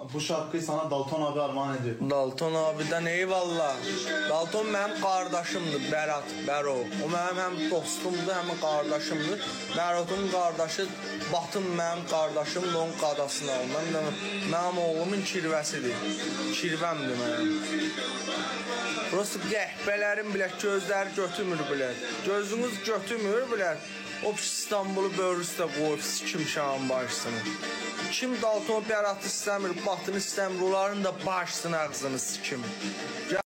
bu şarkıyı sana Dalton abi armağan ediyor. Dalton abidən eyvallah. Dalton mənim qardaşımdır, Bərat, Bəro. O mənim həm dostumdur, həm qardaşımdır. Bəratın qardaşı Batın mənim qardaşımdır, onun qadasını aldım. Mənim oğlumun kirvəsidir. Kirvəmdir mənim. Burası qəhbələrin bilək, gözləri götürmür bilək. Gözünüz götürmür bilək. O İstanbulu böyrüsdə qoyub sikim şahın başsını. Kim Dalton Bəratı istəmir, Batını istəmir, onların da başsını ağzını sikim.